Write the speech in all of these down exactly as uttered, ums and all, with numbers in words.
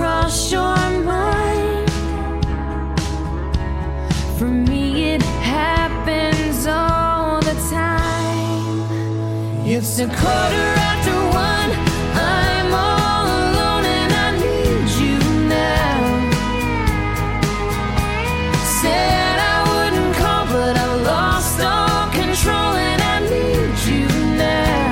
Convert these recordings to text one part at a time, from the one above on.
cross your mind. For me it happens all the time. It's a quarter after one, I'm all alone and I need you now. Said I wouldn't call but I lost all control and I need you now.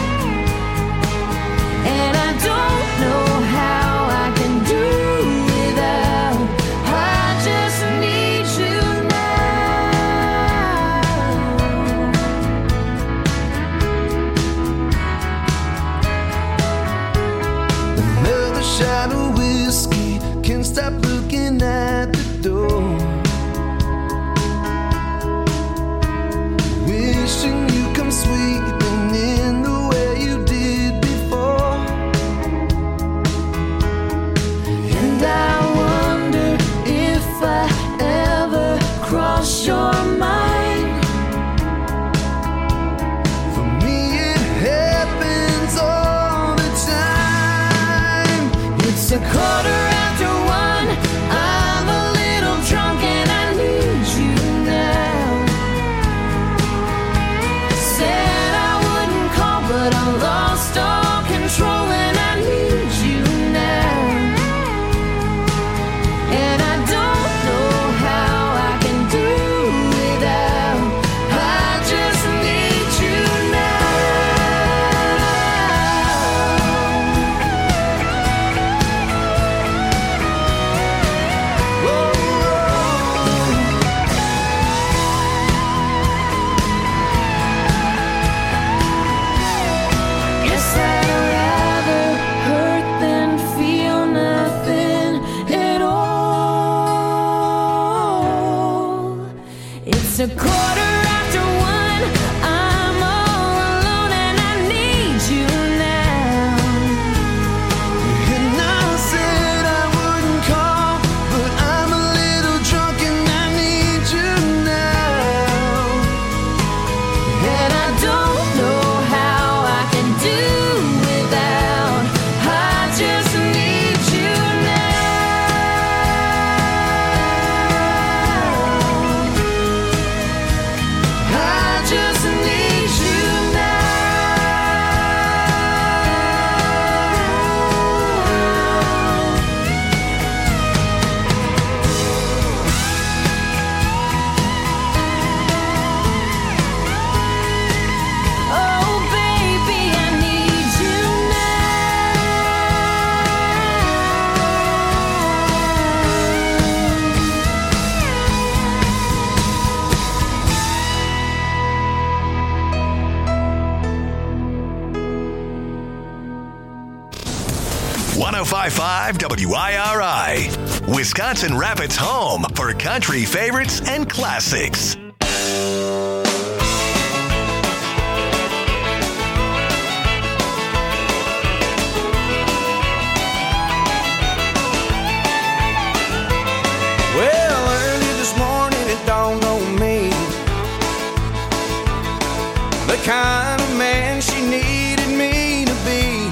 And I don't know how I can do without. I just need you now. Another shot of whiskey, can't stop looking at the door. Wishing you come sweeping in the way you did before. And I wonder if I ever cross your mind. For me it happens all the time. It's a quarter after one, I'm a little drunk and I need you now. Said I wouldn't call but I lost all control and I need you now. And I don't know how I can do without. I just need you now. Whoa, Guess I'd rather hurt than feel nothing at all. It's a quarter after one, I'm all alone and I need you now. and I said I wouldn't call, but I'm a little drunk and I need you now. And I don't know how I can do without. I just need you now. I just need you now. Oh, baby, I need you one oh five point five W I R I, Wisconsin Rapids' home for country favorites and classics. Well, early this morning it dawned on me the kind of man she needed me to be.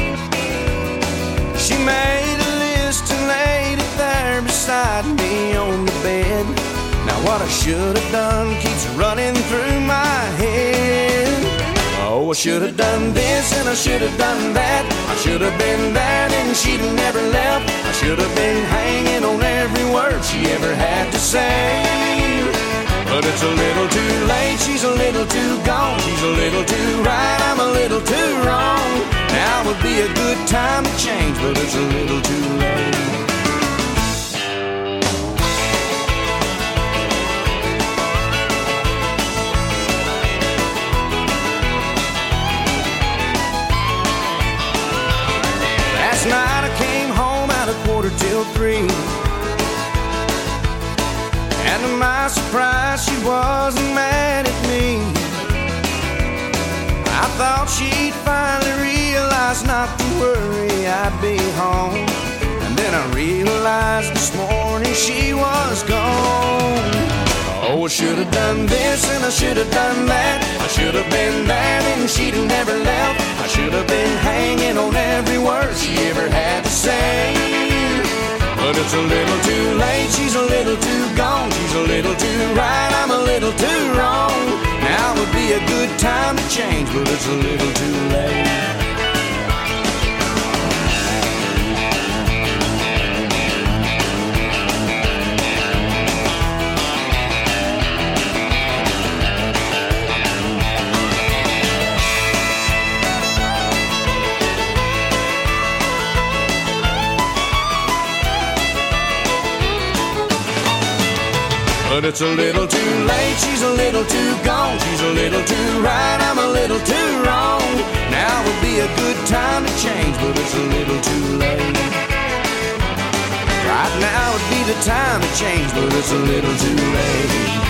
She made a list and laid it there beside me on the bed. Now what I should have done keeps running through my head. Oh, I should have done this and I should have done that. I should have been there and she'd have never left. I should have been hanging on every word she ever had to say. But it's a little too late, she's a little too gone. She's a little too right, I'm a little too wrong. Now would be a good time to change, but it's a little too late. Last night I came home at a quarter till three, and to my surprise she wasn't mad at me. I thought she'd finally realize not to worry, I'd be home. And then I realized this morning she was gone. Oh, I should have done this and I should have done that. I should have been there and she'd have never left. I should have been hanging on every word she ever had to say. But it's a little too late, she's a little too gone. She's a little too right, I'm a little too wrong. Now would be a good time to change, but it's a little too late. But it's a little too late, she's a little too gone. She's a little too right, I'm a little too wrong. Now would be a good time to change, but it's a little too late. Right now would be the time to change, but it's a little too late.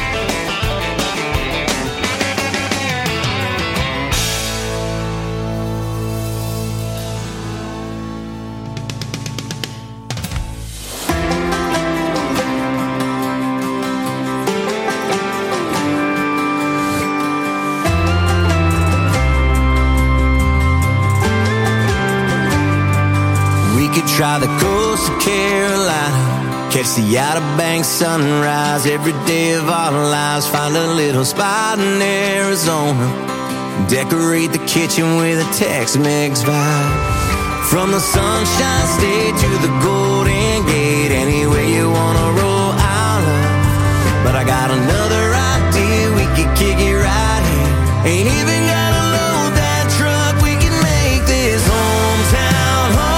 Try the coast of Carolina, catch the Outer Banks sunrise every day of our lives. Find a little spot in Arizona, decorate the kitchen with a Tex-Mex vibe. From the Sunshine State to the Golden Gate, anywhere you wanna roll, I'll love. But I got another idea, we could kick it right here. Ain't even gotta load that truck, we can make this hometown home.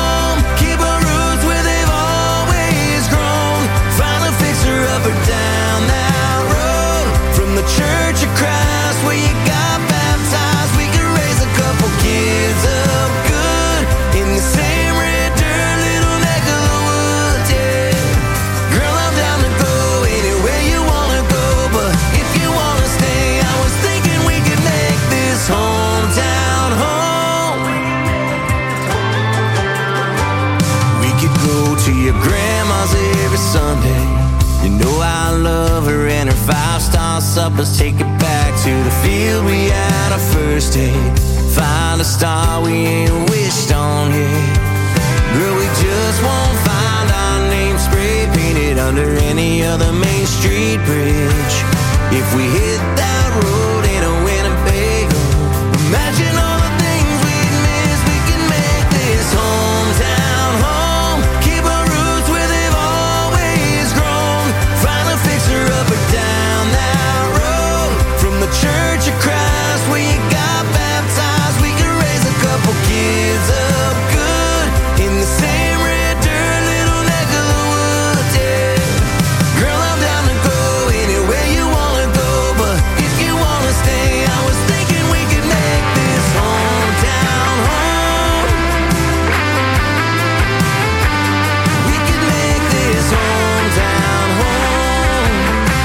Up or down that road, from the Church of Christ where you got baptized, we could raise a couple kids up good in the same red dirt little neck of the woods, yeah. Girl, I'm down to go anywhere you wanna go, but if you wanna stay, I was thinking we could make this hometown home. We could go to your grandma's every Sunday. You know I love her and her five-star suppers. Take it back to the field we had our first date. Find a star we ain't wished on yet. Girl, we just won't find our name spray painted under any other Main Street bridge. If we hit that road in a Winnebago, imagine all the things we'd miss. We can make this hometown home. Keep our roots where they've always grown. Find a fixer up or down that road, from the Church of Christ where you got baptized. We could raise a couple kids up good in the same red dirt little neck of the woods, yeah. Girl, I'm down to go anywhere you wanna go, but if you wanna stay, I was thinking we could make this hometown home. We could make this hometown home.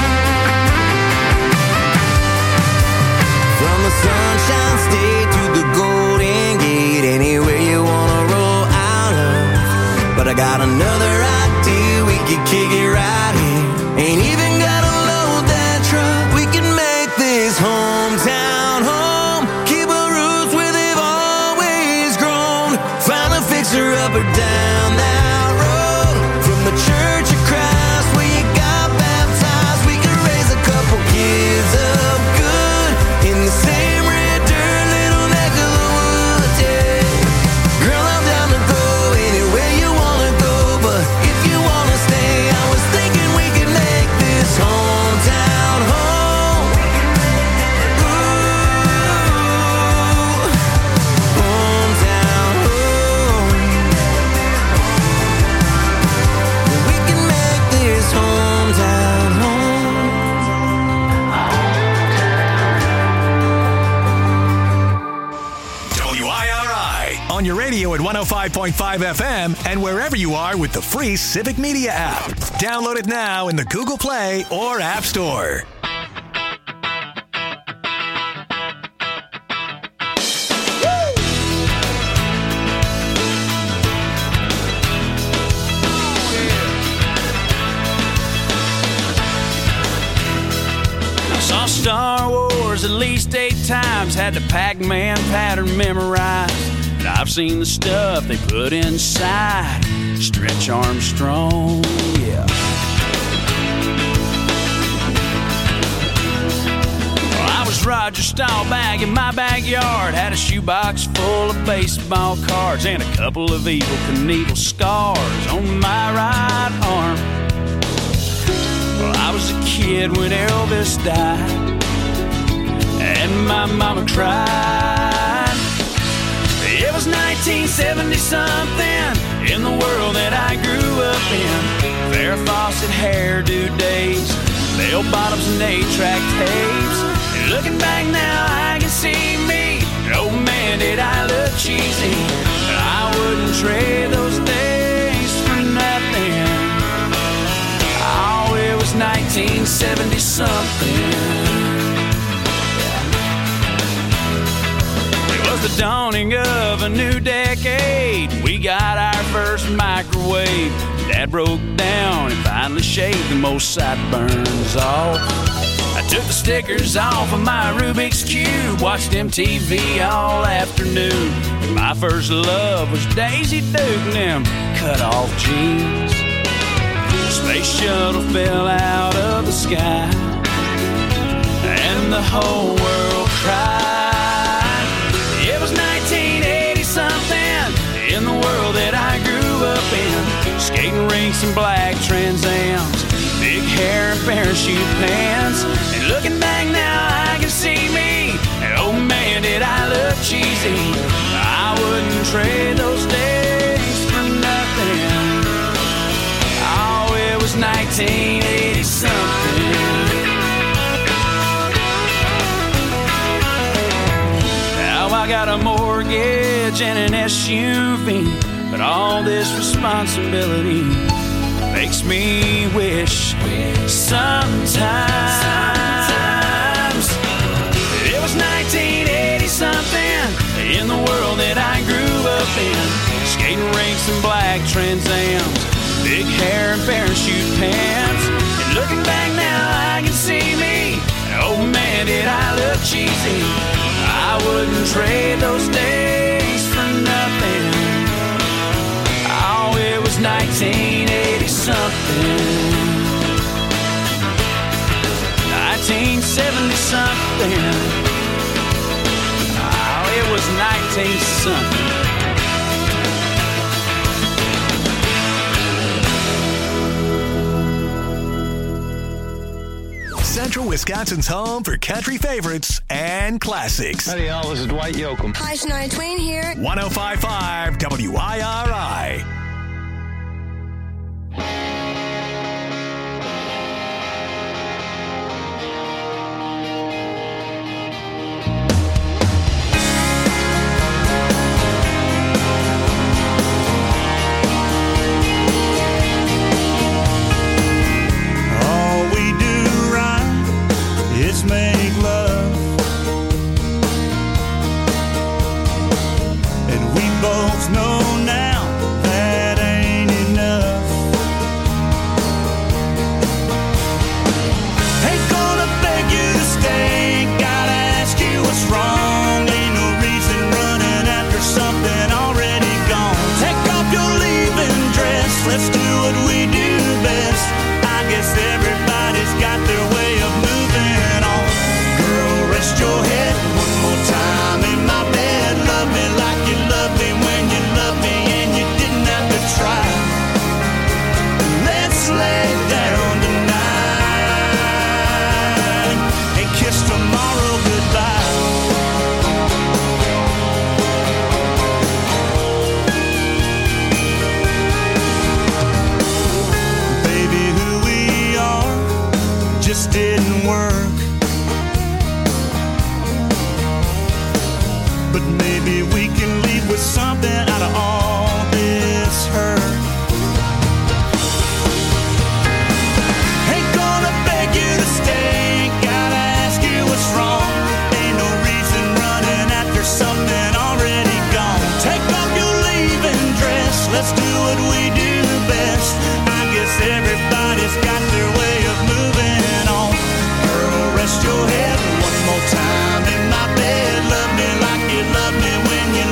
From the Sunshine State to the Golden Gate, anywhere you wanna roll out of. But I got another idea, we could kick it right here. Ain't even gotta load that truck, we can make this hometown home. Keep our roots where they've always grown. Find a fixer up or down that road, from the Church of Christ where you got baptized. We could raise a couple kids up good in the same red dirt little neck of the woods, yeah. Girl, I'm down to go anywhere you wanna go, but if you wanna stay, I was thinking we could make this hometown home. Ooh, hometown home. We can make this hometown home. W I R I on your radio at one oh five point five F M and wherever you are with the free Civic Media app. Download it now in the Google Play or App Store. I saw Star Wars at least eight times, had the Pac-Man pattern memorized. And I've seen the stuff they put inside Stretch Armstrong, yeah. Well, I was Roger Staubach in my backyard. Had a shoebox full of baseball cards and a couple of Evel Knievel scars on my right arm. Well, I was a kid when Elvis died, and my mama cried. It was nineteen seventy something in the world that I grew up in. Farrah Fawcett hairdo days, bell bottoms and eight-track tapes. And looking back now, I can see me. Oh man, did I look cheesy. I wouldn't trade those days for nothing. Oh, it was nineteen seventy something. The dawning of a new decade. We got our first microwave. Dad broke down and finally shaved the most sideburns off. I took the stickers off of my Rubik's Cube, watched M T V all afternoon. And my first love was Daisy Duke and them cut-off jeans. Space shuttle fell out of the sky, and the whole world cried. It was nineteen eighty something in the world that I grew up in. Skating rinks and black Trans Ams, big hair and parachute pants. And looking back now, I can see me. And oh man, did I look cheesy. I wouldn't trade those days for nothing. Oh, it was nineteen eighty something. I got a mortgage and an S U V, but all this responsibility makes me wish sometimes it was nineteen eighty something in the world that I grew up in. Skating rinks and black Trans Ams, big hair and parachute pants. And looking back now, I can see me. Oh man, did I look cheesy. I wouldn't trade those days for nothing. Oh, it was nineteen eighty something. nineteen seventy something. Oh, it was nineteen something. Central Wisconsin's home for country favorites and classics. Howdy, y'all. This is Dwight Yoakam. Hi, Shania Twain here. one oh five point five W I R I. Make love, and we both know now that ain't enough. Ain't gonna beg you to stay, gotta ask you what's wrong. Ain't no reason running after something already gone. Take off your leaving dress, let's do what we do best. I guess everybody's got their way of moving on. Rest your head one more time in my bed. Love me like you loved me when you loved me and you didn't have to try. Let's lay down tonight and kiss tomorrow goodbye. Baby, who we are just didn't work. But maybe we can leave with something out of all this hurt. Ain't gonna beg you to stay, gotta ask you what's wrong. Ain't no reason running after something already gone. Take off your leaving dress, let's do what we do best. I guess everybody's got their way of moving on. Girl, rest your head one more time in my bed. Love me like you loved me when you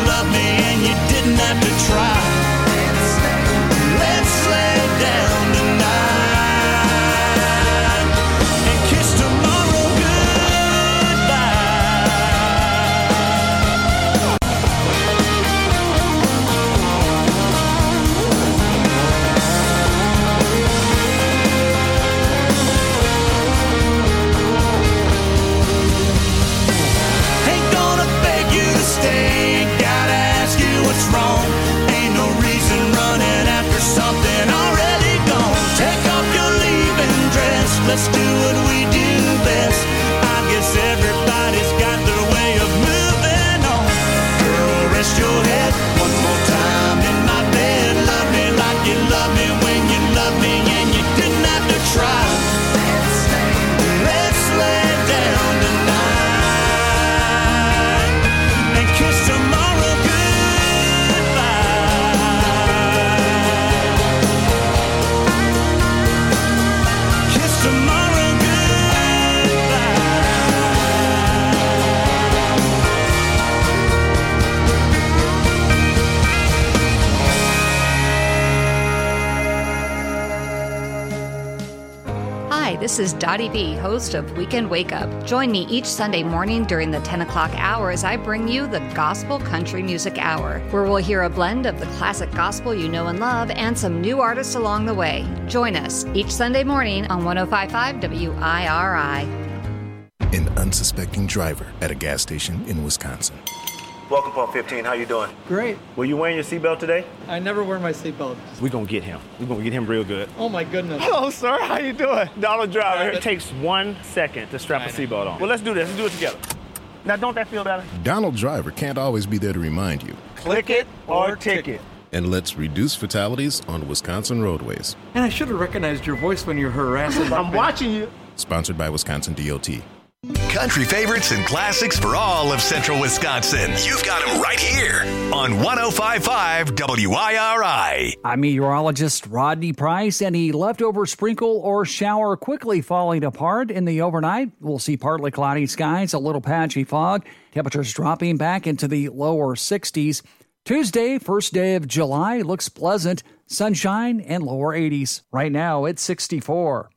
Hi, this is Dottie B, host of Weekend Wake Up. Join me each Sunday morning during the ten o'clock hour as I bring you the Gospel Country Music Hour, where we'll hear a blend of the classic gospel you know and love and some new artists along the way. Join us each Sunday morning on one oh five point five W I R I. An unsuspecting driver at a gas station in Wisconsin. Welcome, Pump fifteen. How you doing? Great. Were you wearing your seatbelt today? I never wear my seatbelt. We're going to get him. We're going to get him real good. Oh, my goodness. Hello, sir. How you doing? Donald Driver. Right, it takes one second to strap a seatbelt on. Well, let's do this. Let's do it together. Now, don't that feel better? Donald Driver can't always be there to remind you. Click it or ticket. And let's reduce fatalities on Wisconsin roadways. And I should have recognized your voice when you're harassing. I'm watching you. Sponsored by Wisconsin D O T. Country favorites and classics for all of Central Wisconsin. You've got them right here on one oh five point five W I R I. I'm meteorologist Rodney Price. Any leftover sprinkle or shower quickly falling apart in the overnight. We'll see partly cloudy skies, a little patchy fog. Temperatures dropping back into the lower sixties. Tuesday, first day of July, looks pleasant. Sunshine and lower eighties. Right now, it's sixty-four.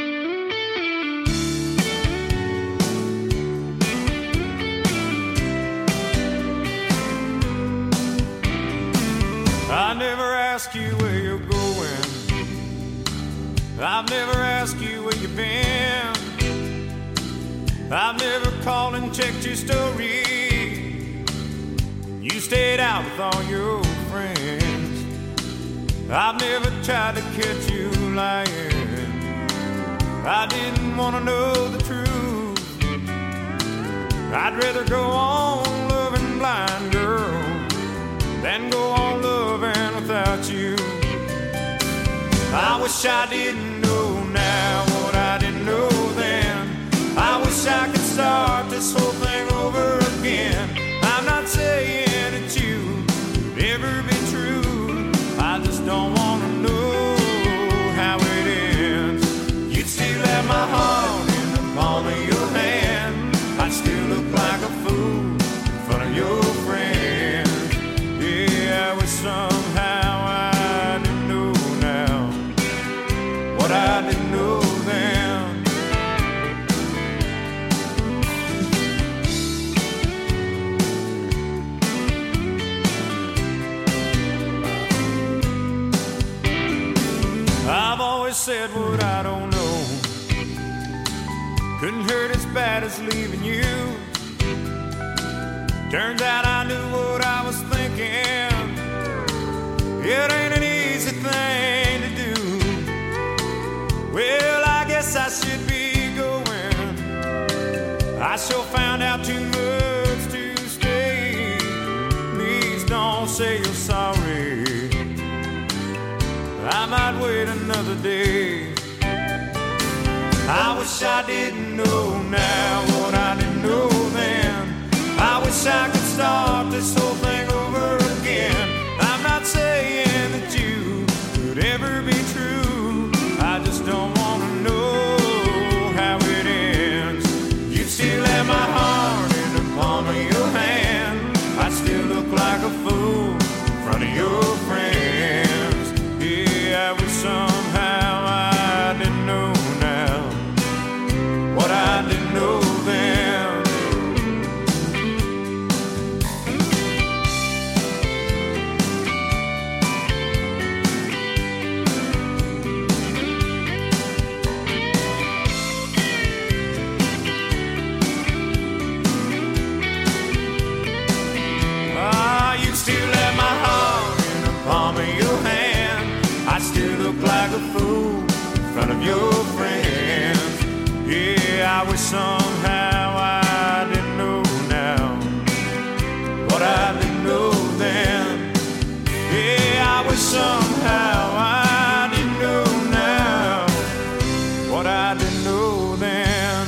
I never ask you where you're going. I've never asked you where you've been. I've never called and checked your story. You stayed out with all your friends. I've never tried to catch you lying. I didn't want to know the truth. I'd rather go on loving blind, girl, than go on loving without you. I wish I didn't know now what I didn't know then. I wish I could start this whole thing over again. I'm not saying that you could ever be true. I just don't want to know how it ends. You'd still have my heart in the palm of your hand. I'd still look like a fool in front of your friends. Yeah, I wish somehow I didn't know now what I didn't know then. I've always said what I don't know. Couldn't hurt as bad as leaving you. Turns out I knew what I was thinking. It ain't an easy thing to do. Well, I guess I should be going. I sure found out too much to stay. Please don't say you're sorry. I might wait another day. I wish I didn't know now what I didn't know then. I wish I could start this whole thing over again. I'm not saying that you could ever be true. I just don't want to know how it ends. You still have my heart in the palm of your hand. I still look like a fool in front of your friends. Yeah, I wish somehow I didn't know now what I didn't know then. Like a fool in front of your friends. Yeah, I wish somehow I didn't know now what I didn't know then. Yeah, I wish somehow I didn't know now what I didn't know then.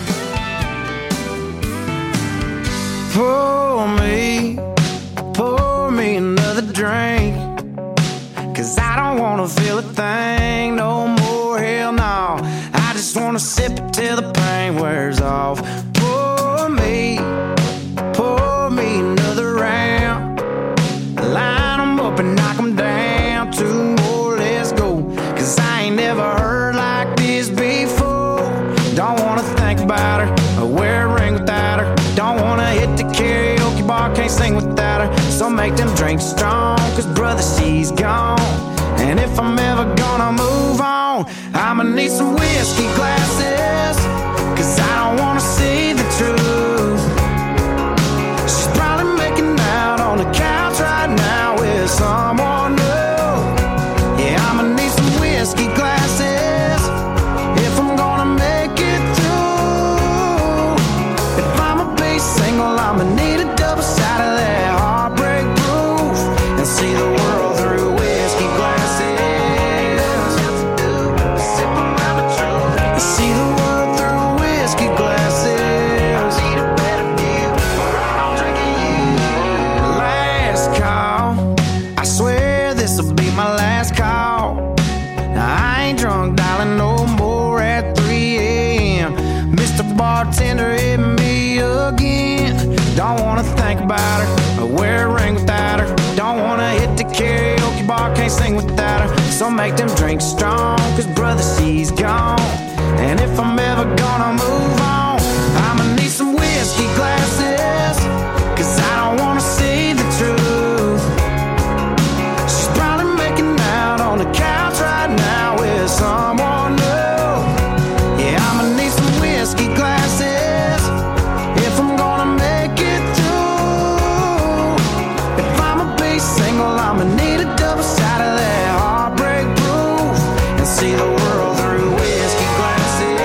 Pour me, pour me another drink. 'Cause I don't wanna feel a thing no more, hell no. I just wanna sip it till the pain wears off. Pour me, pour me another round. Line 'em up and knock 'em down. Two more, let's go. 'Cause I ain't never heard like this before. can't sing without her. So make them drinks strong, cause brother, she's gone. And if I'm ever gonna move on, I'ma need some whiskey glasses, cause I don't wanna see the truth. She's probably making out on the couch right now with someone new. Yeah, I'ma need some whiskey glasses if I'm gonna make it through. If I'ma be single, I'ma need a double shot of that heartbreak proof and see the world through whiskey glasses. See the world through whiskey glasses. I need a better view. I'm drinking you. Last call. I swear this'll be my last call. Now I ain't drunk, darling, no more at three a.m. Mister Bartender hit me again. Don't wanna think about her or wear a ring without her. Don't wanna hit the karaoke bar, can't sing without her. So make them drinks strong, cause brother, she's gone. And if I'm ever gonna move on, I'ma need some whiskey glasses, cause I don't wanna see the truth. She's probably making out on the couch right now with someone new. Yeah, I'ma need some whiskey glasses if I'm gonna make it through. If I'ma be single, I'ma need a double shot of that heartbreak proof and see the world through whiskey glasses.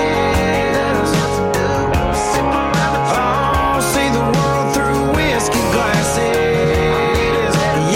Oh, see the world through whiskey glasses.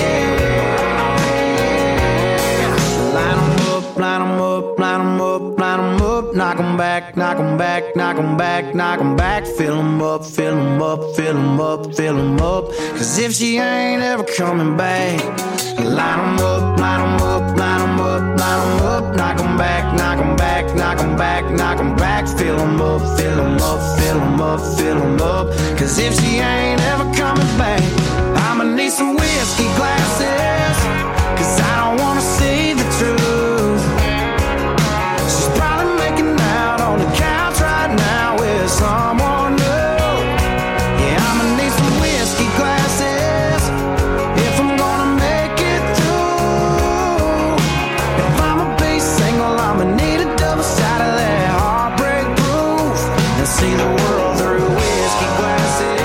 Yeah. Line 'em up, line 'em up, line 'em up, line 'em up. Knock 'em back, knock 'em back, knock 'em back, knock 'em back. Fill 'em up, fill 'em up, fill 'em up, fill 'em up. Cause if she ain't ever coming back, line 'em up, line 'em up, line 'em up, line 'em up. Knock 'em back, knock 'em back, knock 'em back, knock 'em back. Fill 'em up, fill 'em up, fill 'em up, fill 'em up. Cause if she ain't ever coming back, I'ma need some whiskey glasses, cause I don't wanna see the truth. She's probably making out on the couch right now with someone new. Yeah, I'ma need some whiskey glasses if I'm gonna make it through. If I'ma be single, I'ma need a double shot of that heartbreak proof and see the world through whiskey glasses.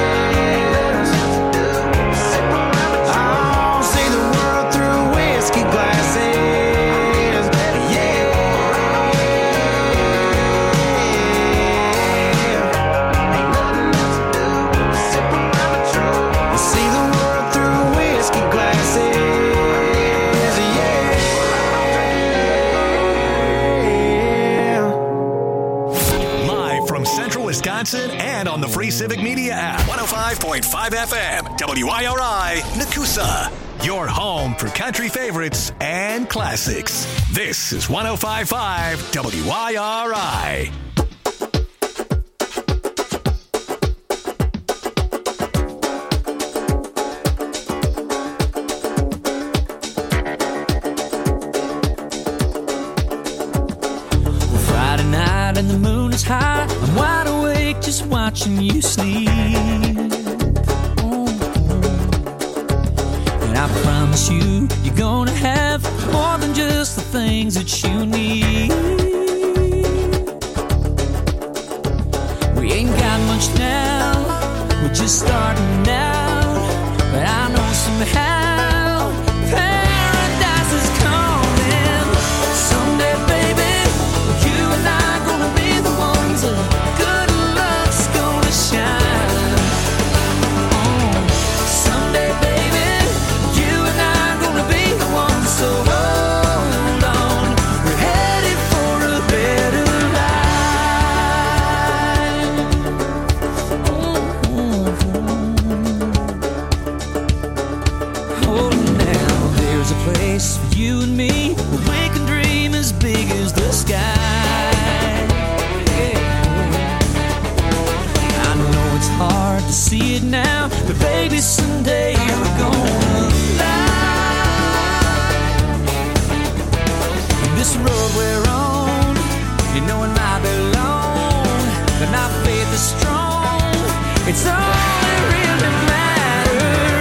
Oh, see the world through whiskey glasses. Yeah. See the world through whiskey glasses. Yeah. Live from Central Wisconsin and on the free Civic Media app. one oh five point five F M, W I R I, Nakusa. Your home for country favorites and classics. This is one oh five point five W I R I. Friday night and the moon is high. I'm wide awake just watching you sleep. And I promise you, you're gonna have more than just the things that you need. We ain't got much now, we're just starting out. But I know somehow paradise is coming. Someday, baby, you and I gonna be the ones that good luck's gonna shine. Oh, someday, baby, you and I gonna be the ones. So hold on, we're headed for a better life. Oh, now there's a place for you and me where we can dream as big as the sky. I know it's hard to see it now, but baby, someday we're gonna fly. This road we're on, you know it might be long, but my faith is strong. It's all that really matters.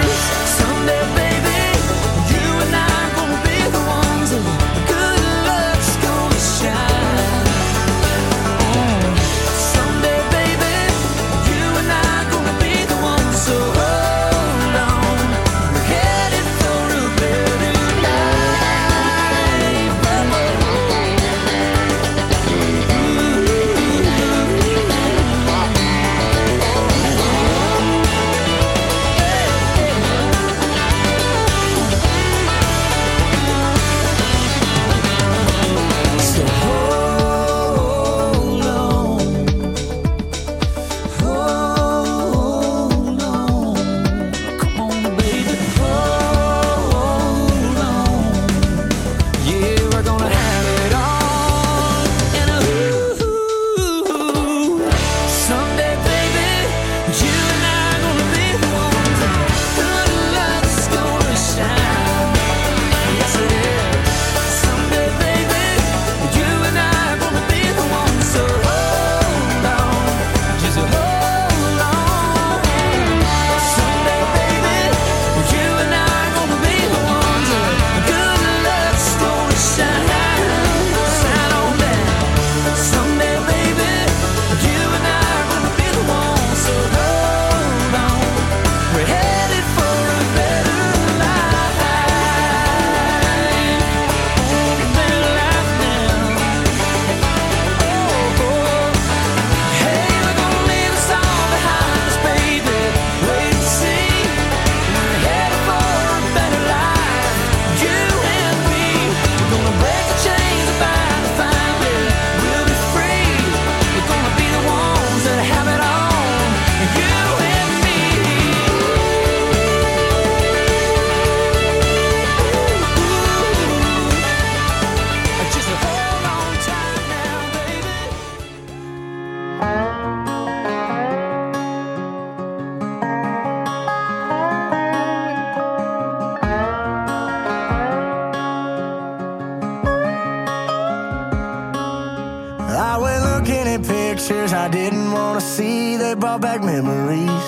I went looking at pictures I didn't want to see. They brought back memories.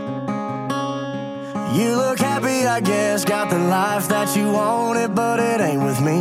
You look happy, I guess, got the life that you wanted, but it ain't with me.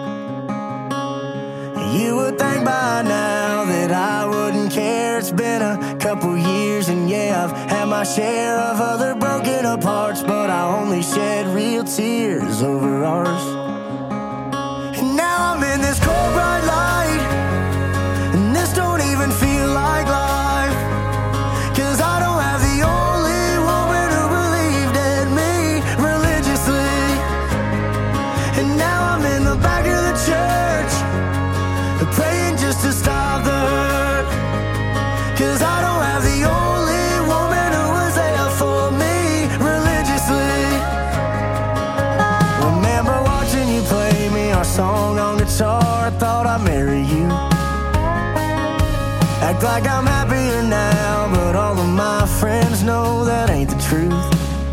You would think by now that I wouldn't care. It's been a couple years and yeah, I've had my share of other broken up hearts, but I only shed real tears over ours. And now I'm in this cold bright light, and this don't even feel like life, 'cause I don't have the only woman who believed in me religiously. And now I'm in the back of the church, praying just to stop the hurt, 'cause I don't have the only woman who was there for me religiously. Remember watching you play me our song on guitar, I thought I'd marry you. Act like I'm happier now, but all of my friends know that ain't the truth.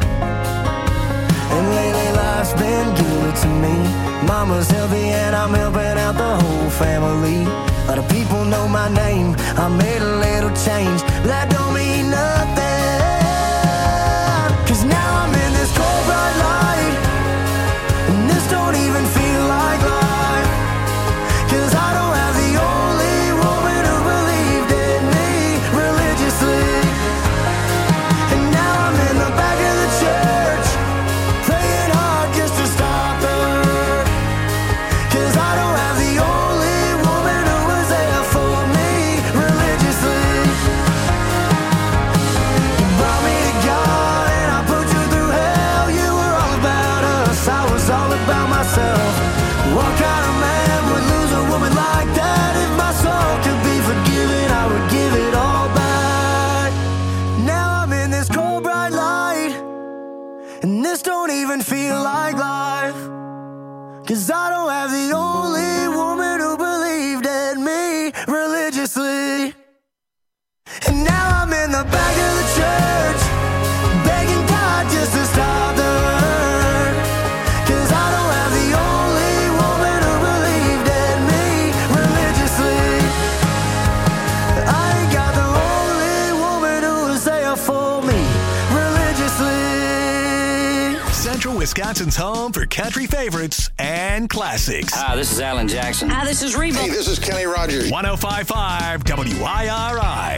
And lately life's been good to me. Mama's healthy and I'm helping out the whole family. A lot of people know my name, I made a little change, but that don't mean nothing. 'Cause now I'm in this cold bright light, and this don't even feel like life, 'cause I don't have the only woman who believed in me religiously. And now I'm in the back of the church, praying hard just to stop the hurt, 'cause I don't have the only woman who was there for me religiously. You brought me to God and I put you through hell. You were all about us, I was all about myself. What kind of man would lose a woman like that? If my soul could be forgiven, I would give it all back. Now I'm in this cold bright light, and this don't even feel like life, 'cause I don't have the only woman who believed in me religiously. And now I'm in the back of the church, begging God just to stop the hurt, 'cause I don't have the only woman who believed in me religiously. I ain't got the only woman who was there for me religiously. Central Wisconsin's home for country favorites and classics. Hi, this is Alan Jackson. Hi, this is Reba. Hey, this is Kenny Rogers. one oh five point five W I R I.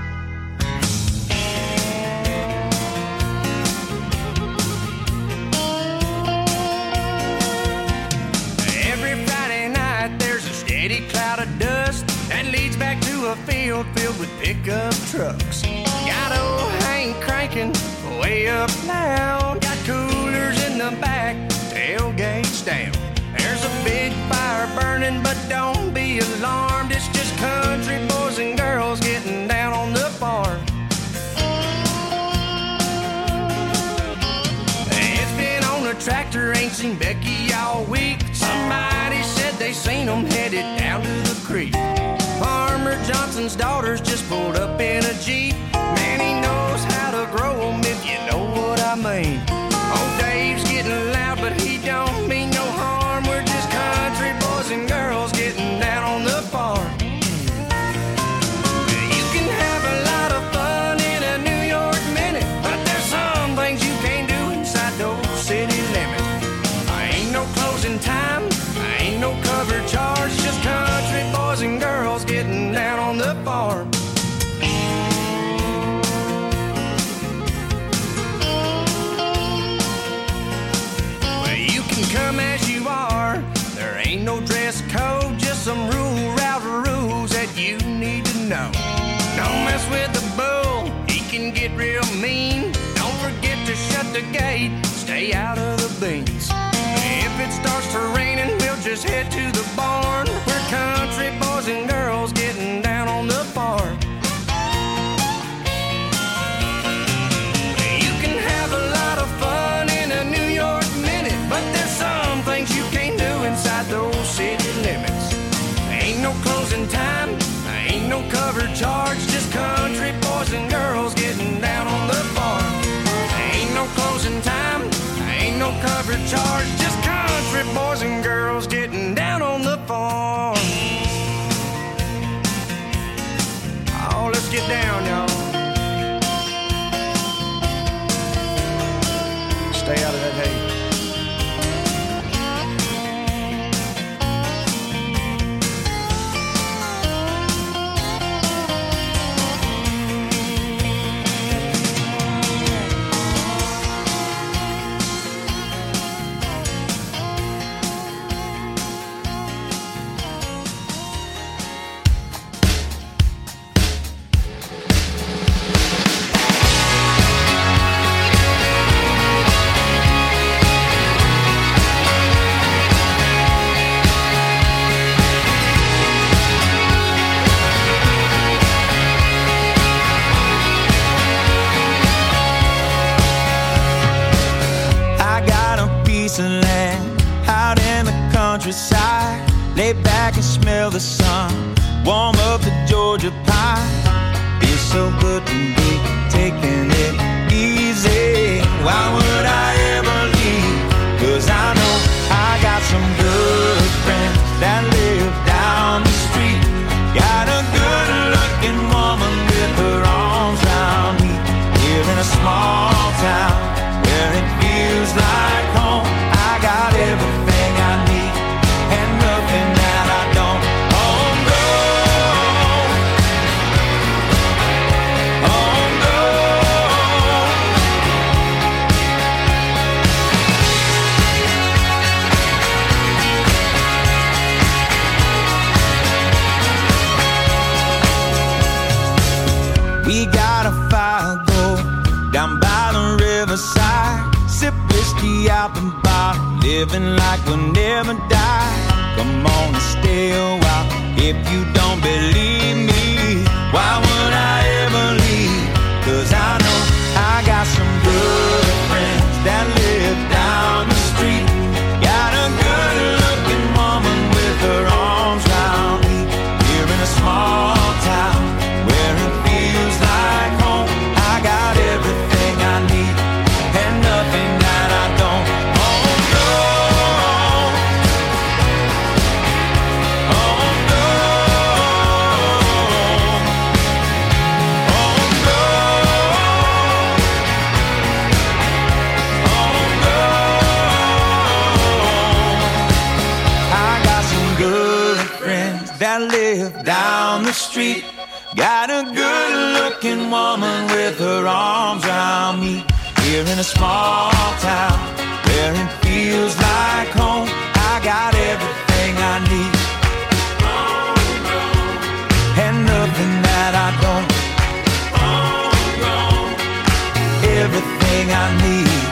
Every Friday night there's a steady cloud of dust that leads back to a field filled with pickup trucks. Got old Hank cranking way up loud. Got coolers in the back, tailgates down. There's a big fire burning, but don't be alarmed. It's just country boys and girls getting down on the farm. It's been on the tractor, ain't seen Becky all week. Somebody said they seen them headed down to the creek. Farmer Johnson's daughters just pulled up in a Jeep. Man, he knows how to grow them, if you know what I mean. Old Dave's getting loud, but he don't mean no harm. We're just country boys and girls getting down on the farm. You can have a lot of fun in a New York minute, but there's some things you can't do inside those city limits. I ain't no closing time, I ain't no cover charge, just country boys and girls getting down on the farm. Well, you can come as you are, there ain't no dress code, just some rule route rules that you need to know. Don't mess with the bull, he can get real mean. Don't forget to shut the gate, stay out of the beans. If it starts to raining, we'll just head to the barn. We're country boys and girls getting down on the farm. You can have a lot of fun in a New York minute, but there's some things you can't do inside those city limits. Ain't no closing time, ain't no cover charge, just country boys and girls getting down on the farm. Ain't no closing time, ain't no cover charge, just country boys and girls getting down on the farm. countryside, lay back and smell the sun, warm up the Georgia pie. Feels so good to be taking it easy. Why would I ever leave? 'Cause I know I got some good friends that live down the street. Got a good looking woman with her arms round me. Here in a small town where it feels like home. I got everything I need and nothing that I don't. Home grown, home grown. We got a fire going down by the riverside. Sip whiskey out the bar, living like we'll never die. Come on and stay a while if you don't believe me. Why would I ever leave? 'Cause I know I got some good friends that live down the street. Got a good looking woman with her arms round me. Here in a small town where it feels like home. I got everything I need and nothing that I don't. Home grown, home grown, home grown, home grown. I got some good friends that live down the street. Got a good looking woman with her arms around me. Here in a small town where it feels like home. I got everything I need and nothing that I don't. Everything I need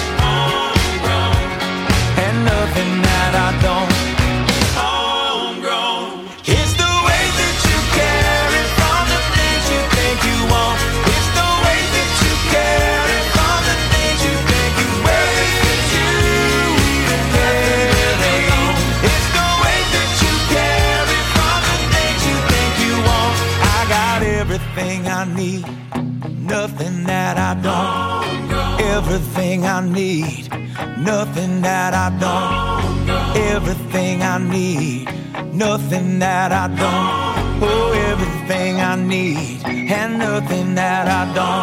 and nothing that I don't. Homegrown. It's the way that you carry from the things you think you want. It's the way that you carry from the things you think you wear. It's you even carry on. It's the way that you carry from the things you think you want. I got everything I need, nothing that I don't. Everything I need, nothing that I don't. Everything I need, nothing that I don't. Oh, everything I need and nothing that I don't.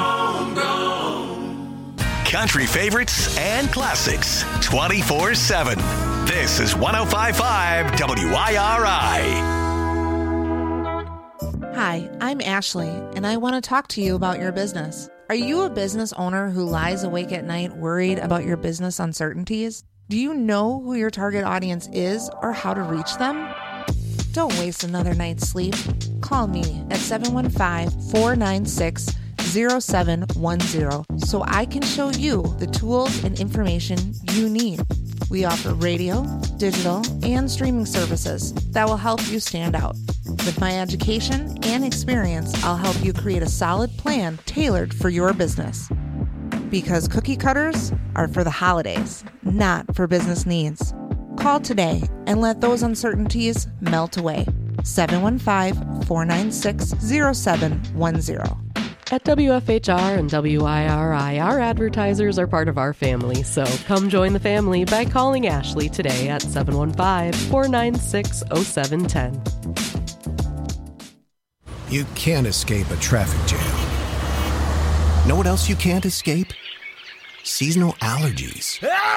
Country favorites and classics twenty-four seven. This is one oh five point five W I R I. Hi, I'm Ashley, and I want to talk to you about your business. Are you a business owner who lies awake at night worried about your business uncertainties? Do you know who your target audience is or how to reach them? Don't waste another night's sleep. Call me at seven one five, four nine six, zero seven one zero so I can show you the tools and information you need. We offer radio, digital, and streaming services that will help you stand out. With my education and experience, I'll help you create a solid plan tailored for your business. Because cookie cutters are for the holidays, not for business needs. Call today and let those uncertainties melt away. seven one five, four nine six, zero seven one zero. At W F H R and W I R I, our advertisers are part of our family, so come join the family by calling Ashley today at seven one five, four nine six, zero seven one zero. You can't escape a traffic jam. Know what else you can't escape? Seasonal allergies.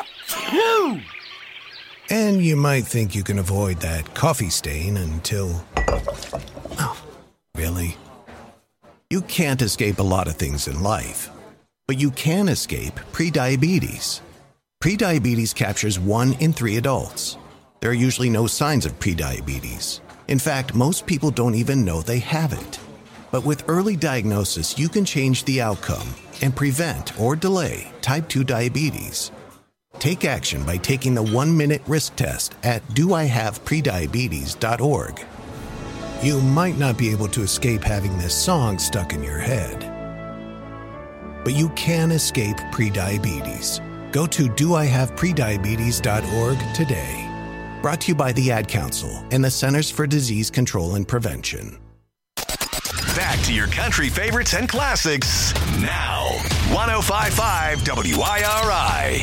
And you might think you can avoid that coffee stain until... Oh, really? You can't escape a lot of things in life, but you can escape prediabetes. Prediabetes captures one in three adults. There are usually no signs of prediabetes. In fact, most people don't even know they have it. But with early diagnosis, you can change the outcome and prevent or delay type two diabetes. Take action by taking the one-minute risk test at do I have prediabetes dot org. You might not be able to escape having this song stuck in your head, but you can escape prediabetes. Go to do I have prediabetes dot org today. Brought to you by the Ad Council and the Centers for Disease Control and Prevention. Back to your country favorites and classics now. one oh five point five W I R I.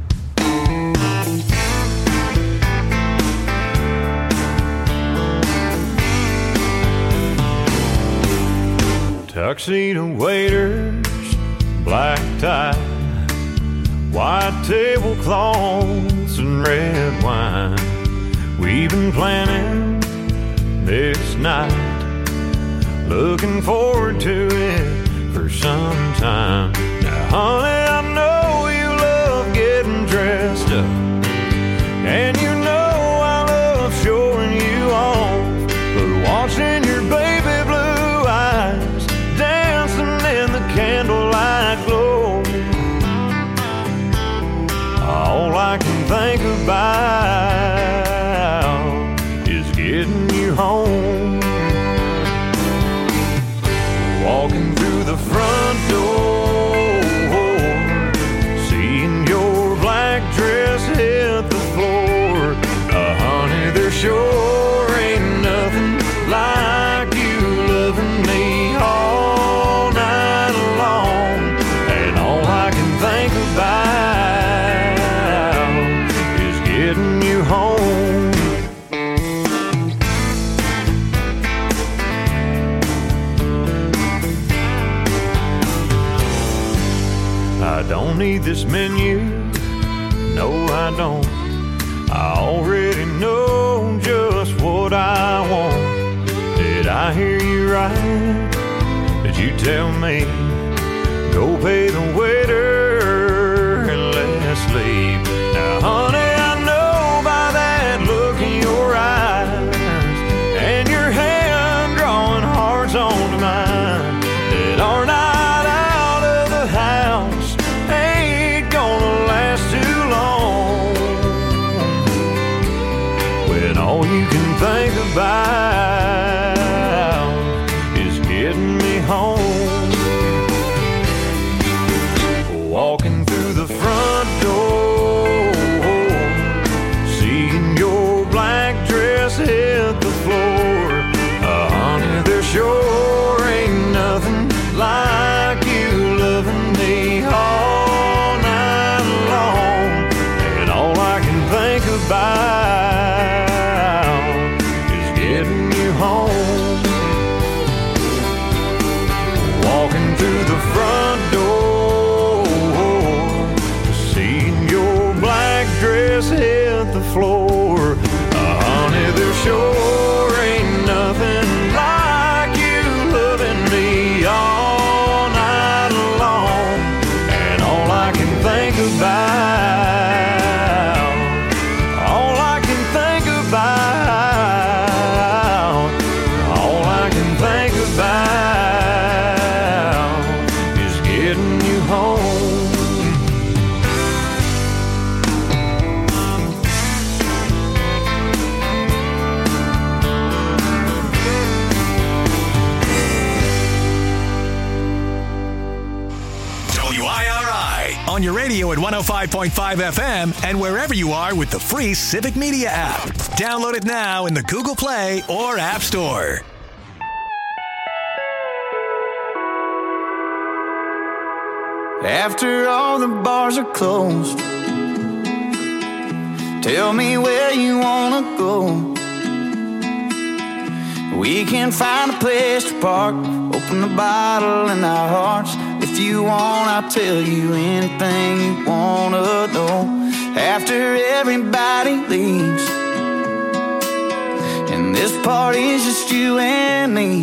Tuxedo waiters, black tie, white tablecloths and red wine. We've been planning this night, looking forward to it for some time. Now, honey, I know you love getting dressed up, and you know I love showing you off, but watching your baby blue eyes dancing in the candlelight glow, all I can think about is getting you home. Walking through the front door, seeing your black dress hit the floor. Uh, honey, there sure ain't nothing like you loving me all night long. And all I can think about is getting you home. I don't need this menu, no I don't. I already know just what I want. Did I hear you right? Did you tell me, go pay the waiter and let's leave? Now honey, I know by that look in your eyes and your hand drawing hearts onto mine that our night out of the house ain't gonna last too long, when all you can think about is getting me home. Walking through the front door, seeing your black dress hit the floor. Uh, honey, there sure ain't nothing like you loving me all night long. And all I can think about is getting you home. Walking through the front door, seeing your black dress hit the floor. Uh, honey, there sure ain't nothing like you loving me all night long. And all I can think about, all I can think about, all I can think about is getting you home. W I R I on your radio at one oh five point five F M and wherever you are with the free Civic Media app. Download it now in the Google Play or App Store. After all the bars are closed, tell me where you wanna go. We can find a place to park, open the bottle in our hearts. If you want, I'll tell you anything you wanna know. After everybody leaves, and this party's just you and me,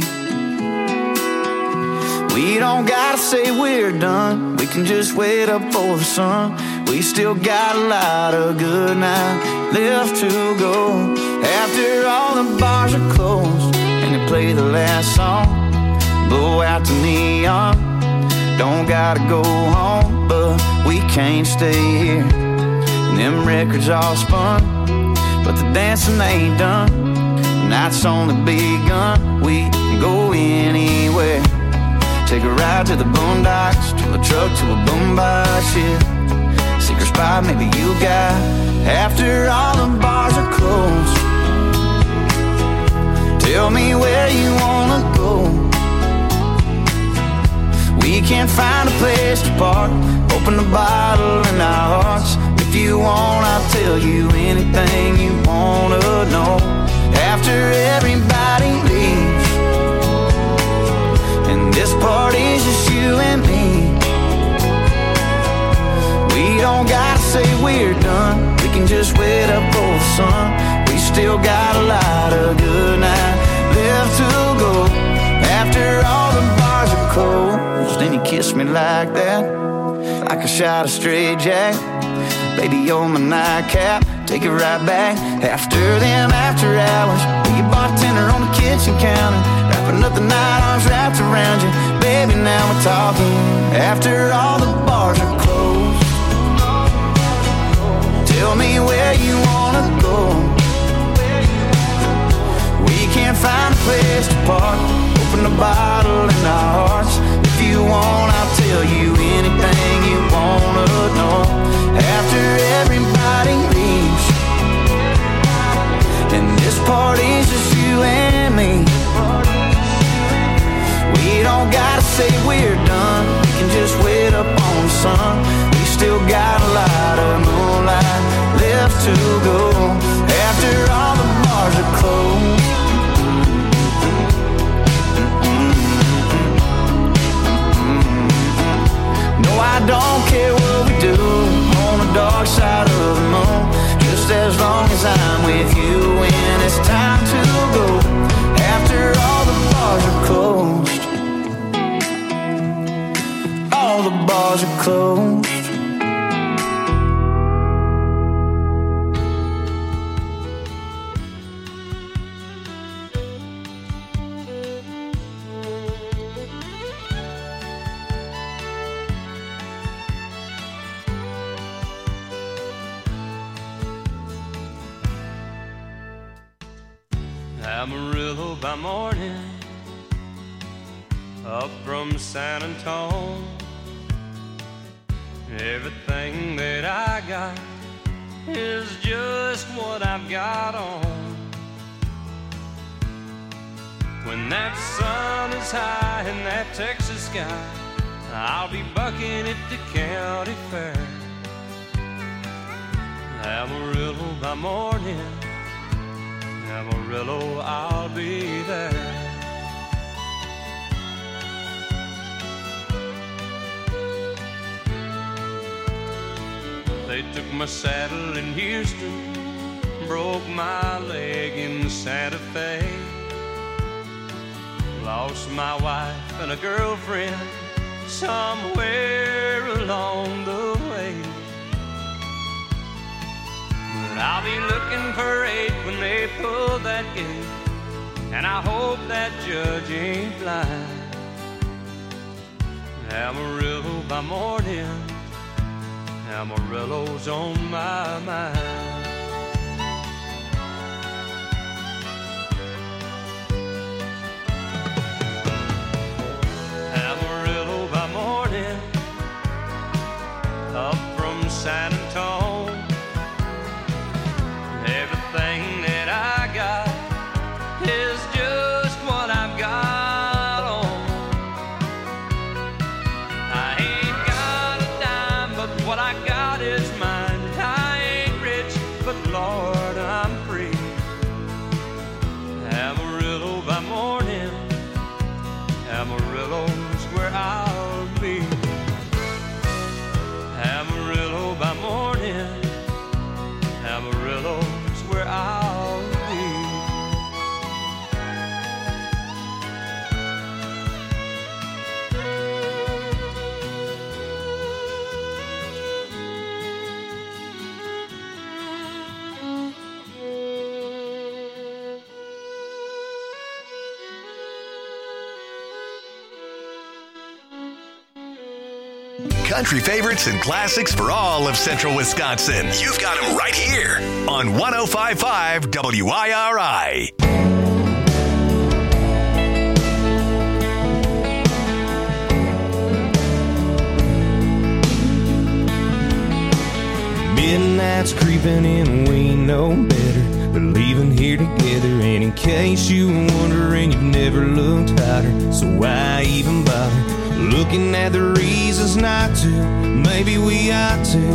we don't gotta say we're done, we can just wait up for the sun. We still got a lot of good night left to go. After all the bars are closed and they play the last song, blow out the neon, don't gotta go home, but we can't stay here. And them records all spun, but the dancing ain't done. The night's only begun, we can go anywhere. Take a ride to the boondocks, to a truck, to a boombox, yeah. Secret spot maybe you got, after all the bars are closed. Tell me where you wanna go. We can't find a place to park. Open the bottle in our hearts. If you want, I'll tell you anything you wanna know. After everybody leaves and this party's just you and me, we don't gotta say we're done. We can just wait up for the sun. We still got a lot of good night left to go. After all the bars are closed, then you kiss me like that, like a shot of straight jack. Baby, you're my nightcap, take it right back. After them after hours, be a bartender on the kitchen counter, wrapping up the night, arms wrapped around you. Baby, now we're talking. After all the bars are closed, tell me where you wanna go. We can't find a place to park. Open the bottle in our hearts. If you want, I'll tell you anything you wanna know. After everybody leaves and this party's just you and me, we don't gotta say we're done. We can just wait up on the sun. We still got a lot of moonlight left to go. After all the bars are closed, I don't care what we do on the dark side of the moon, just as long as I'm with you when it's time to go. After all the bars are closed, all the bars are closed. Amarillo by morning, up from San Antonio. Everything that I got is just what I've got on. When that sun is high in that Texas sky, I'll be bucking at the county fair. Amarillo by morning, Amarillo, I'll be there. They took my saddle in Houston, broke my leg in Santa Fe, lost my wife and a girlfriend somewhere along the way. But I'll be looking for eight when they pull that gate, and I hope that judge ain't blind. Amarillo by morning, Amarillo's on my mind. Amarillo by morning, up from San Antonio. Everything that I got is just what I've got on. I ain't got a dime, but what I got is mine. I ain't rich, but Lord, I'm free. Amarillo by morning, Amarillo's where I'll be. Amarillo by morning, Amarillo's where I'll be. Country favorites and classics for all of central Wisconsin. You've got them right here on one oh five point five W I R I. Midnight night's creeping in, we know better. We're leaving here together, and in case you were wondering, you've never looked hotter. So why even bother looking at the reasons not to? Maybe we ought to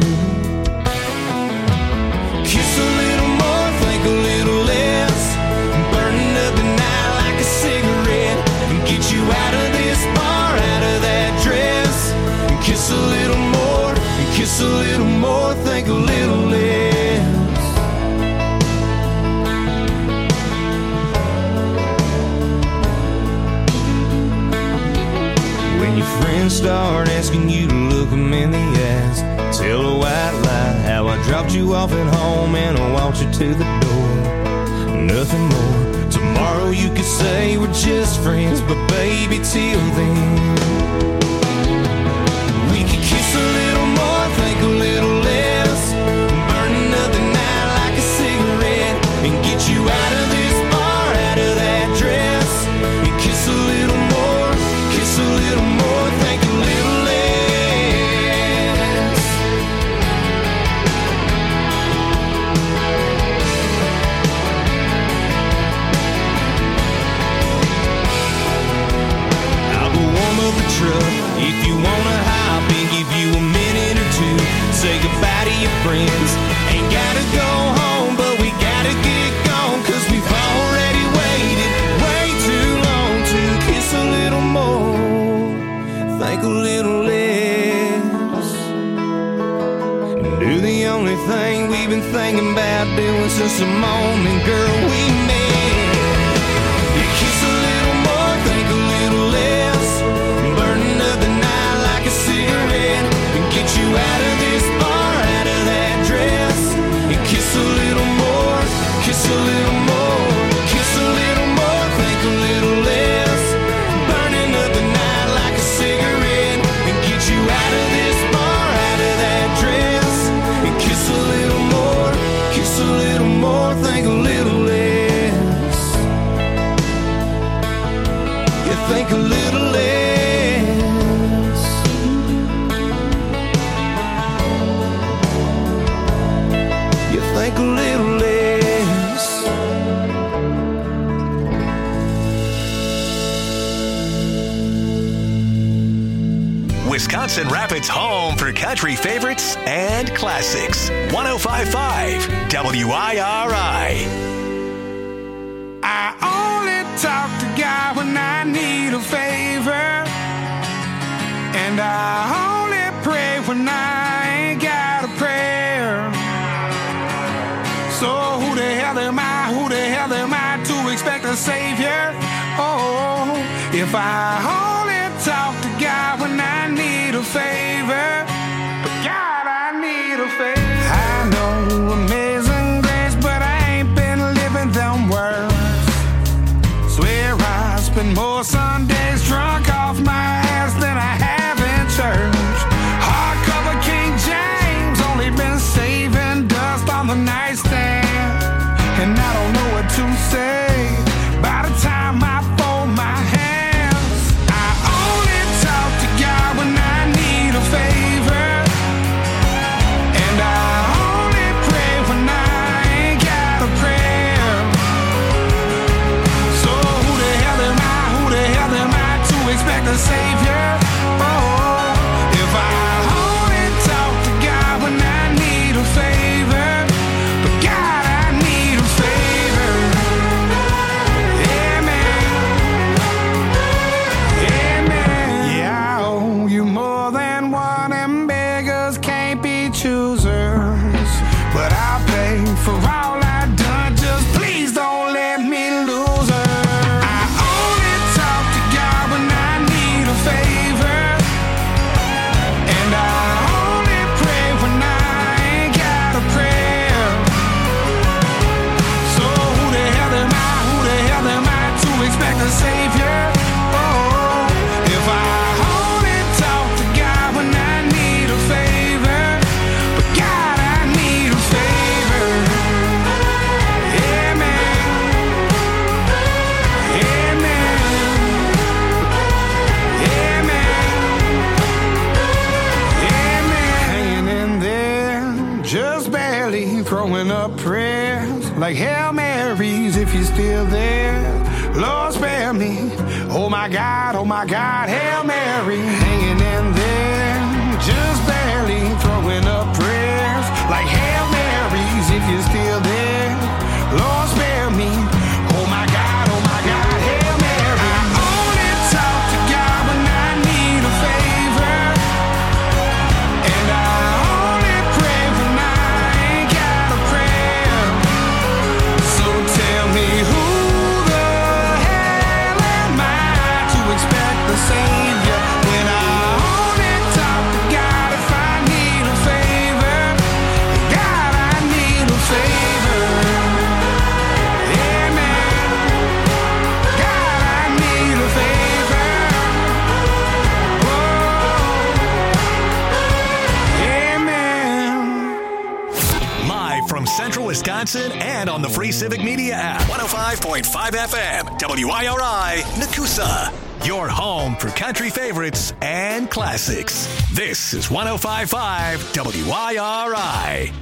kiss a little more, think a little less, burning up the night like a cigarette, and get you out of this bar, out of that dress. And kiss a little more, and kiss a little more, think a little less. When your friends start asking you to look them in the eyes, tell a white lie how I dropped you off at home and I walked you to the door. Nothing more. Tomorrow you could say we're just friends, but baby, till then we could kiss a little more, think a little less, burning up the night like a cigarette, and get you out of this bar, out of that dress. And kiss a little more, kiss a little more, think a little less. I'll go warm up the truck if you wanna hop and give you a minute or two. Say goodbye to your friends. Ain't gotta go home, but we gotta get gone, 'cause we've already waited way too long to kiss a little more, think a little less, and do the only thing we've been thinking about doing since the moment, girl, we met. You kiss a little more, think a little less, burning up the night like a cigarette, and get you out of this bar, out of that dress. And kiss a little more, kiss a little more, kiss a little more, think a little less, burning up the night like a cigarette, and get you out of this bar, out of that dress. And kiss a little more, kiss a little more, think a little less. You think a little less. You think a little less. Wisconsin Rapids' home for country favorites and classics. one oh five point five W I R I. I only talk to God when I need a favor, and I only pray when I ain't got a prayer. So who the hell am I, who the hell am I to expect a savior? Oh, if I only talk to God when I need a favor, God, I need a favor. I know amazing grace, but I ain't been living them words. Swear I spend more Sundays drunk off my ass than I have in church. Hardcover King James, only been saving dust on the nightstand, and I don't know what to say by the time I fold my hands. I only talk to God when I need a favor, and I only pray when I ain't got a prayer. So who the hell am I, who the hell am I to expect a savior? prayers like Hail Marys if you're still there. Lord, spare me. Oh my God, oh my God, Hail Mary. Hanging in there, just barely throwing up prayers like Hail Marys if you're still there. Lord, spare me. Oh my God, oh my God, Hail Mary. I only talk to God when I need a favor, and I only pray when I ain't got a prayer. So tell me, who the hell am I to expect the Savior when I only talk to God if I need a favor? God, I need a favor. Amen. God, I need a favor. Amen. Live from Central Wisconsin and on the free Civic Media app. one oh five point five F M, W I R I, Nakusa. Your home for country favorites and classics. This is one oh five point five W I R I.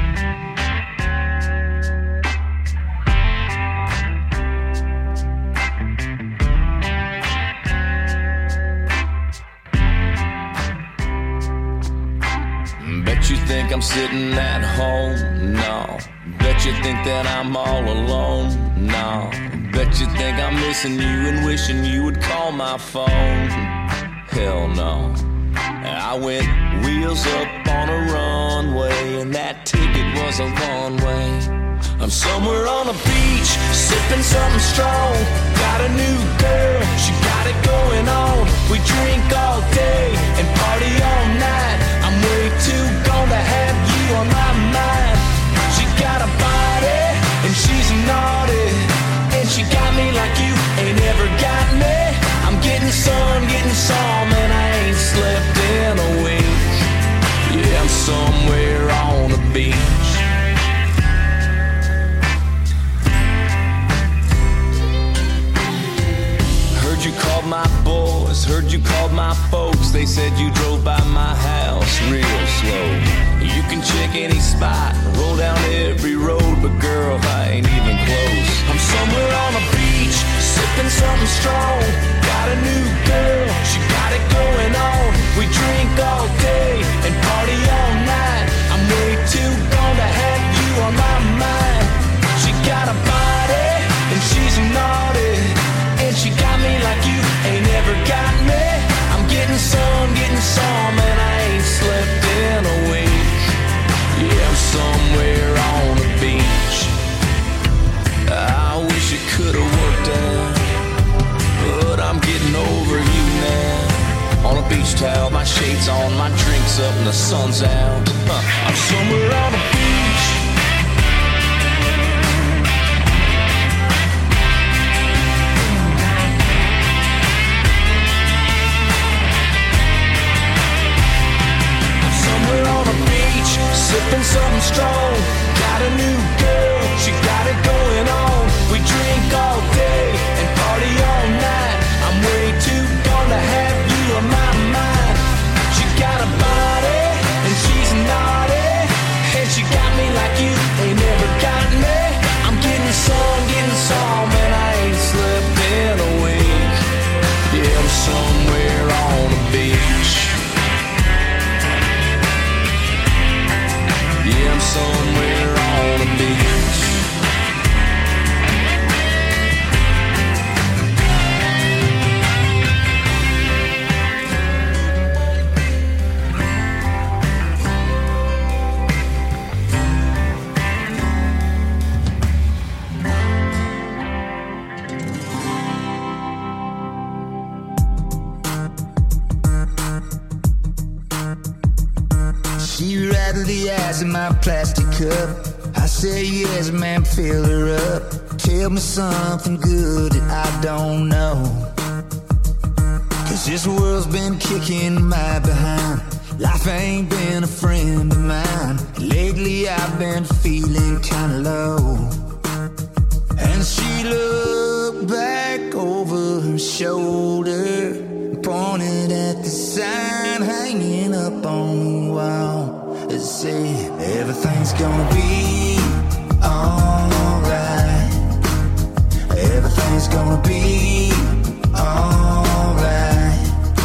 Bet you think I'm sitting at home? No. Bet you think that I'm all alone? No. Bet you think I'm missing you and wishing you would call my phone? Hell no. I went wheels up on a runway, and that ticket was a one way. I'm somewhere on a beach, sipping something strong. Got a new girl, she got it going on. We drink all day and party all night. I'm way too gone to have you on my mind. She got a body and she's naughty, and she got me like you ain't ever got me. I'm getting sun, getting some, and I ain't slept in a week. Yeah, I'm somewhere on the beach. Heard you called my boys, heard you called my folks. They said you drove by my house real slow. You can check any spot, roll down every road, but girl, I ain't even close. I'm somewhere on a beach, sipping something strong. Got a new girl, she got it going on. We drink all day and party all night. I'm way too gone to have you on my mind. She got a body and she's naughty, and she got me like you ain't ever got me. I'm getting some, getting some, and I ain't slept in a week. Yeah, I'm somewhere on the beach. I wish it could've worked out, but I'm getting over you now. On a beach towel, my shades on, my drinks up, and the sun's out. Huh. I'm somewhere on the beach. I'm somewhere on the beach, sipping something strong. Got a new girl, she got it going on. We drink all day and party all night. I'm way too gone to have you on my mind. She got a body and she's naughty, and she got me like you ain't never got me. I'm getting some, getting some, and I ain't slept in a week. Yeah, I'm somewhere on the beach. Yeah, I'm somewhere on the beach. She rattled the ice in my plastic cup. I said yes, man, fill her up. Tell me something good that I don't know, 'cause this world's been kicking my behind. Life ain't been a friend of mine. Lately I've been feeling kinda low. And she looked back over her shoulder, pointed at the sign hanging up on the wall. It said, everything's gonna be everything's gonna be alright.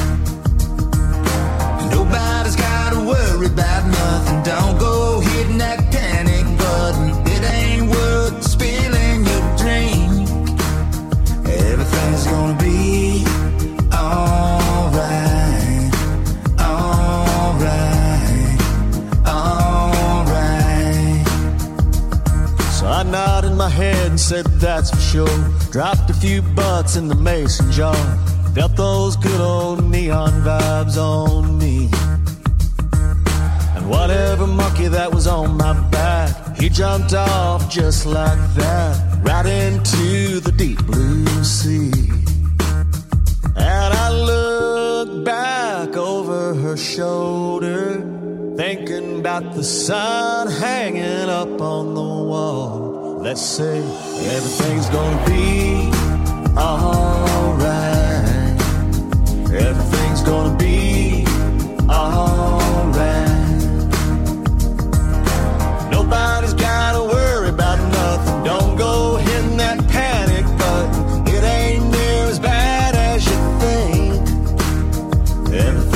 Nobody's gotta worry about nothing. Don't go hitting that panic button. It ain't worth spilling your drink. Everything's gonna be alright, alright, alright. So I nodded my head and said that's for sure. Dropped a few butts in the mason jar. Felt those good old neon vibes on me. And whatever monkey that was on my back, he jumped off just like that, right into the deep blue sea. And I looked back over her shoulder, thinking about the sun hanging up on the wall. Let's say everything's gonna be alright. Everything's gonna be alright. Nobody's gotta worry about nothing. Don't go hitting that panic button. It ain't near as bad as you think. Everything